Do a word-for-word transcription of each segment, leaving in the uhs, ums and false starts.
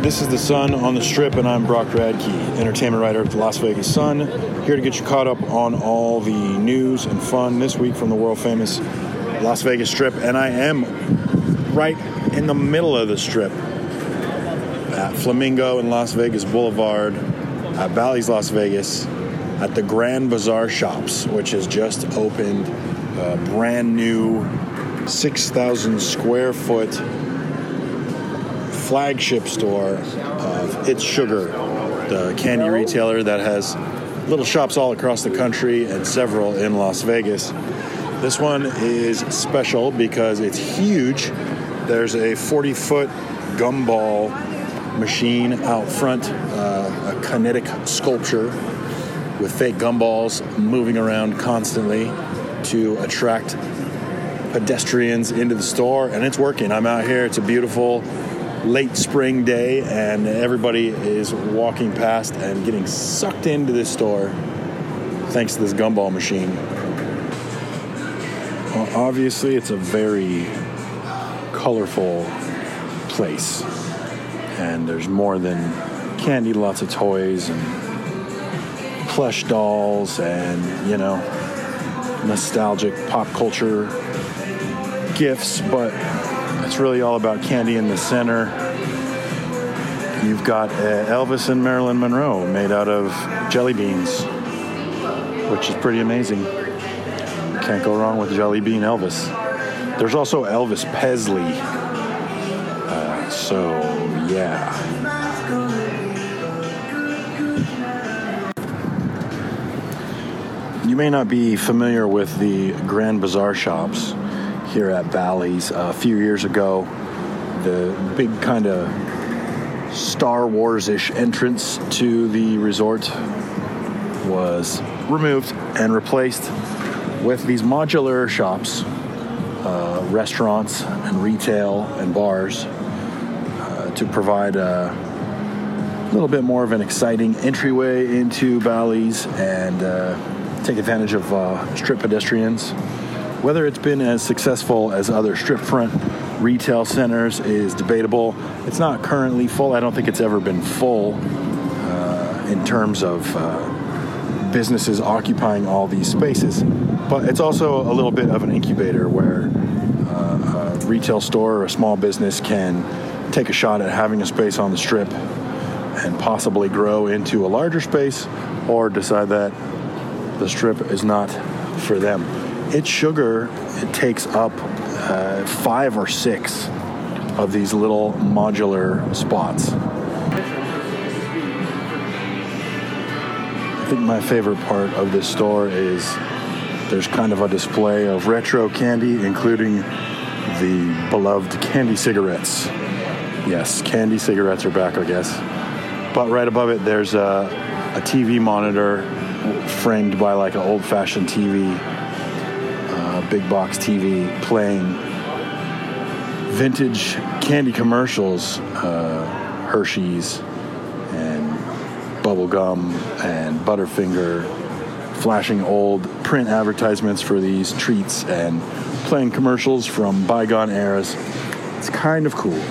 This is The Sun on the Strip, and I'm Brock Radke, entertainment writer at the Las Vegas Sun, here to get you caught up on all the news and fun this week from the world-famous Las Vegas Strip. And I am right in the middle of the Strip at Flamingo and Las Vegas Boulevard, at Bally's Las Vegas, at the Grand Bazaar Shops, which has just opened a brand new six thousand square foot flagship store of It's Sugar, the candy retailer that has little shops all across the country and several in Las Vegas. This one is special because it's huge. There's a forty-foot gumball machine out front, uh, a kinetic sculpture with fake gumballs moving around constantly to attract pedestrians into the store, and it's working. I'm out here. It's a beautiful late spring day, and everybody is walking past and getting sucked into this store thanks to this gumball machine. Well, obviously, it's a very colorful place, and there's more than candy, lots of toys and plush dolls and, you know, nostalgic pop culture gifts, but it's really all about candy in the center. You've got uh, Elvis and Marilyn Monroe made out of jelly beans, which is pretty amazing. Can't go wrong with Jelly Bean Elvis. There's also Elvis Presley. Uh, so, yeah. You may not be familiar with the Grand Bazaar Shops here at Bally's. Uh, a few years ago, the big kind of Star Wars-ish entrance to the resort was removed and replaced with these modular shops, uh, restaurants and retail and bars uh, to provide a little bit more of an exciting entryway into Bally's and uh, take advantage of uh, strip pedestrians. Whether it's been as successful as other strip front retail centers is debatable. It's not currently full. I don't think it's ever been full uh, in terms of uh, businesses occupying all these spaces. But it's also a little bit of an incubator where uh, a retail store or a small business can take a shot at having a space on the strip and possibly grow into a larger space, or decide that the strip is not for them. It's Sugar, it takes up uh, five or six of these little modular spots. I think my favorite part of this store is there's kind of a display of retro candy, including the beloved candy cigarettes. Yes, candy cigarettes are back, I guess. But right above it, there's a, a T V monitor framed by like an old-fashioned T V. Big box T V playing vintage candy commercials, uh, Hershey's and bubble gum and Butterfinger, flashing old print advertisements for these treats and playing commercials from bygone eras. It's kind of cool.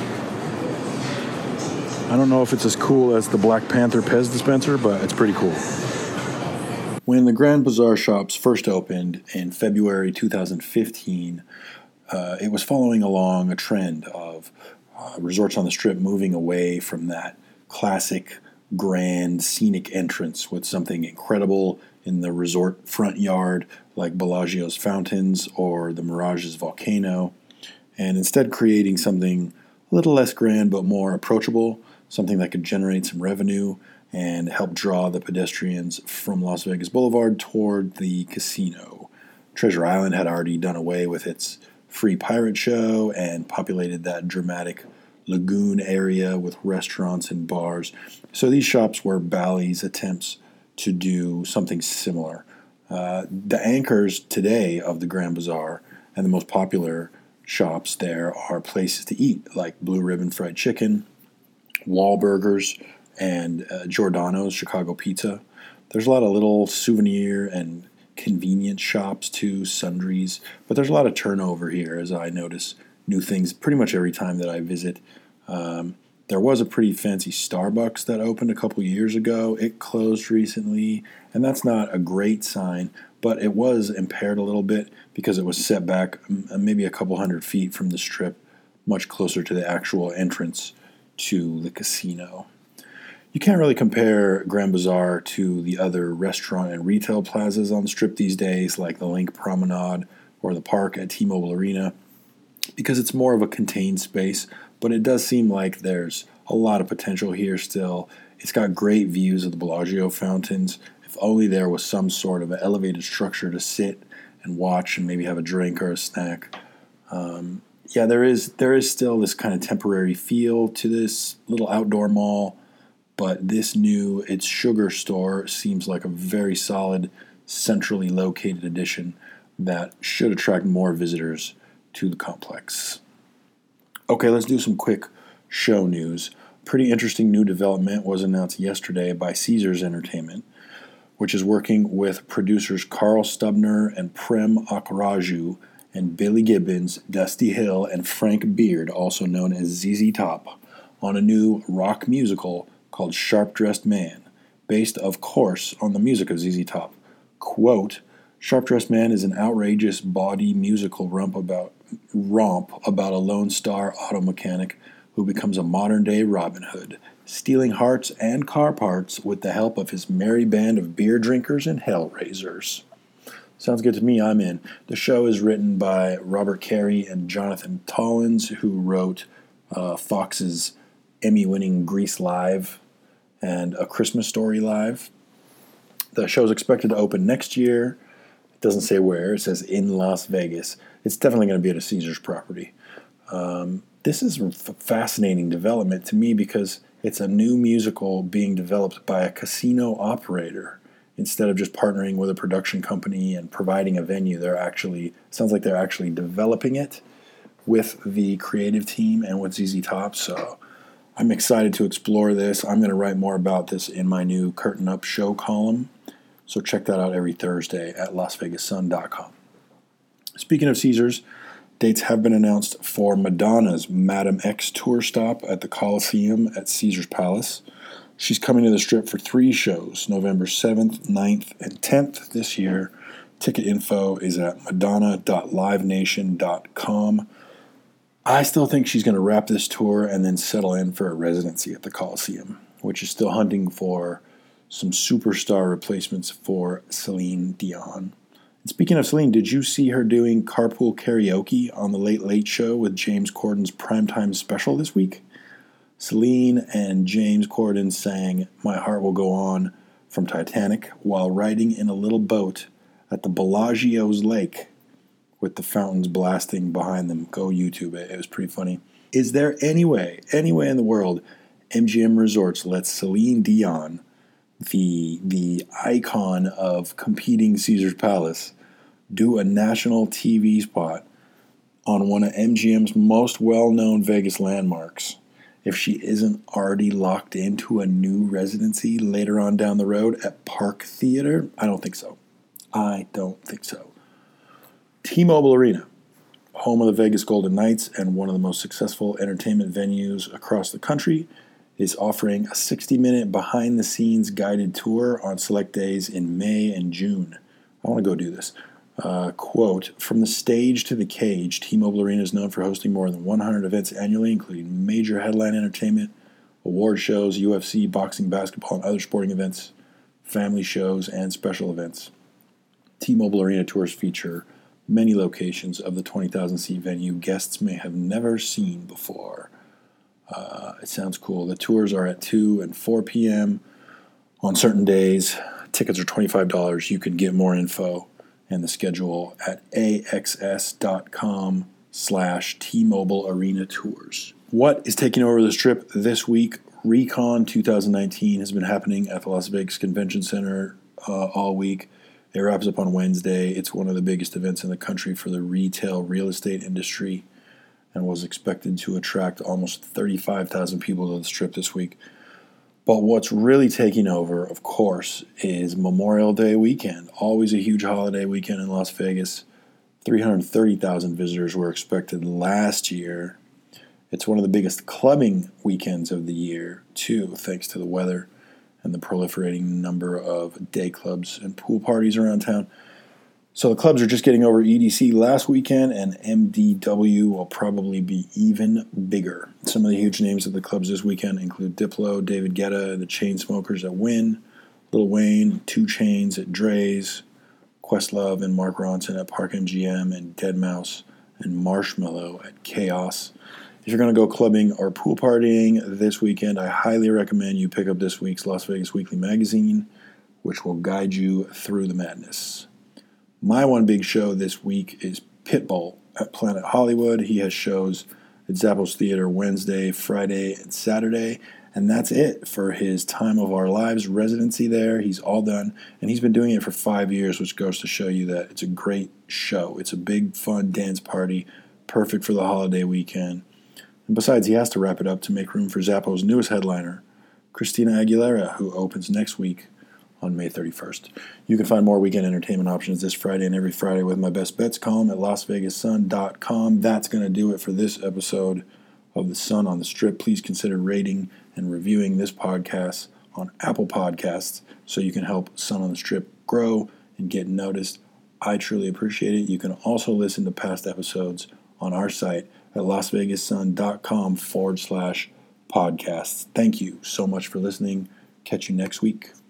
I don't know if it's as cool as the Black Panther Pez dispenser, but it's pretty cool. When the Grand Bazaar Shops first opened in February two thousand fifteen, uh, it was following along a trend of uh, resorts on the Strip moving away from that classic, grand, scenic entrance with something incredible in the resort front yard, like Bellagio's fountains or the Mirage's volcano, and instead creating something a little less grand but more approachable, something that could generate some revenue and help draw the pedestrians from Las Vegas Boulevard toward the casino. Treasure Island had already done away with its free pirate show and populated that dramatic lagoon area with restaurants and bars. So these shops were Bally's attempts to do something similar. Uh, the anchors today of the Grand Bazaar and the most popular shops there are places to eat, like Blue Ribbon Fried Chicken, Wahlburgers, and uh, Giordano's Chicago Pizza. There's a lot of little souvenir and convenience shops too, sundries, but there's a lot of turnover here as I notice new things pretty much every time that I visit. Um, There was a pretty fancy Starbucks that opened a couple years ago. It closed recently, and that's not a great sign, but it was impaired a little bit because it was set back maybe a couple hundred feet from the Strip, much closer to the actual entrance to the casino. You can't really compare Grand Bazaar to the other restaurant and retail plazas on the Strip these days, like the Link Promenade or the park at T-Mobile Arena, because it's more of a contained space, but it does seem like there's a lot of potential here still. It's got great views of the Bellagio fountains. If only there was some sort of an elevated structure to sit and watch and maybe have a drink or a snack. Um, yeah, there is there is still this kind of temporary feel to this little outdoor mall, but this new, its Sugar store, seems like a very solid, centrally located addition that should attract more visitors to the complex. Okay, let's do some quick show news. Pretty interesting new development was announced yesterday by Caesars Entertainment, which is working with producers Carl Stubner and Prem Akhraju and Billy Gibbons, Dusty Hill, and Frank Beard, also known as Z Z Top, on a new rock musical called Sharp Dressed Man, based, of course, on the music of Z Z Top. Quote, Sharp Dressed Man is an outrageous bawdy musical romp about, romp about a Lone Star auto mechanic who becomes a modern-day Robin Hood, stealing hearts and car parts with the help of his merry band of beer drinkers and hellraisers. Sounds good to me, I'm in. The show is written by Robert Carey and Jonathan Tollins, who wrote uh, Fox's Emmy-winning Grease Live and A Christmas Story Live. The show is expected to open next year. It doesn't say where. It says in Las Vegas. It's definitely going to be at a Caesars property. Um, this is a f- fascinating development to me because it's a new musical being developed by a casino operator. Instead of just partnering with a production company and providing a venue, they're actually, sounds like they're actually developing it with the creative team and with Z Z Top. So I'm excited to explore this. I'm going to write more about this in my new Curtain Up show column. So check that out every Thursday at las vegas sun dot com. Speaking of Caesars, dates have been announced for Madonna's Madam X tour stop at the Coliseum at Caesars Palace. She's coming to the Strip for three shows, November seventh, ninth, and tenth this year. Ticket info is at madonna dot live nation dot com. I still think she's going to wrap this tour and then settle in for a residency at the Coliseum, which is still hunting for some superstar replacements for Celine Dion. And speaking of Celine, did you see her doing carpool karaoke on the Late Late Show with James Corden's primetime special this week? Celine and James Corden sang My Heart Will Go On from Titanic while riding in a little boat at the Bellagio's lake with the fountains blasting behind them. Go YouTube it. It was pretty funny. Is there any way, any way in the world, M G M Resorts lets Celine Dion, the, the icon of competing Caesars Palace, do a national T V spot on one of M G M's most well-known Vegas landmarks if she isn't already locked into a new residency later on down the road at Park Theater? I don't think so. I don't think so. T-Mobile Arena, home of the Vegas Golden Knights and one of the most successful entertainment venues across the country, is offering a sixty-minute behind-the-scenes guided tour on select days in May and June. I want to go do this. Uh, quote, from the stage to the cage, T-Mobile Arena is known for hosting more than one hundred events annually, including major headline entertainment, award shows, U F C, boxing, basketball, and other sporting events, family shows, and special events. T-Mobile Arena tours feature many locations of the twenty thousand seat venue guests may have never seen before. Uh, it sounds cool. The tours are at two and four p.m. on certain days. Tickets are twenty-five dollars. You can get more info and the schedule at axs.com slash T-Mobile Arena Tours. What is taking over the Strip this week? Recon twenty nineteen has been happening at the Las Vegas Convention Center uh, all week. It wraps up on Wednesday. It's one of the biggest events in the country for the retail real estate industry and was expected to attract almost thirty-five thousand people to the Strip this week. But what's really taking over, of course, is Memorial Day weekend. Always a huge holiday weekend in Las Vegas. three hundred thirty thousand visitors were expected last year. It's one of the biggest clubbing weekends of the year, too, thanks to the weather and the proliferating number of day clubs and pool parties around town. So the clubs are just getting over E D C last weekend, and M D W will probably be even bigger. Some of the huge names of the clubs this weekend include Diplo, David Guetta, and the Chainsmokers at Wynn, Lil Wayne, two Chainz at Dre's, Questlove and Mark Ronson at Park M G M, and deadmau five and Marshmello at Chaos. If you're going to go clubbing or pool partying this weekend, I highly recommend you pick up this week's Las Vegas Weekly Magazine, which will guide you through the madness. My one big show this week is Pitbull at Planet Hollywood. He has shows at Zappos Theater Wednesday, Friday, and Saturday. And that's it for his Time of Our Lives residency there. He's all done. And he's been doing it for five years, which goes to show you that it's a great show. It's a big, fun dance party, perfect for the holiday weekend. And besides, he has to wrap it up to make room for Zappos' newest headliner, Christina Aguilera, who opens next week on May thirty-first. You can find more weekend entertainment options this Friday and every Friday with my Best Bets column at las vegas sun dot com. That's going to do it for this episode of The Sun on the Strip. Please consider rating and reviewing this podcast on Apple Podcasts so you can help Sun on the Strip grow and get noticed. I truly appreciate it. You can also listen to past episodes on our site at las vegas sun dot com forward slash podcasts. Thank you so much for listening. Catch you next week.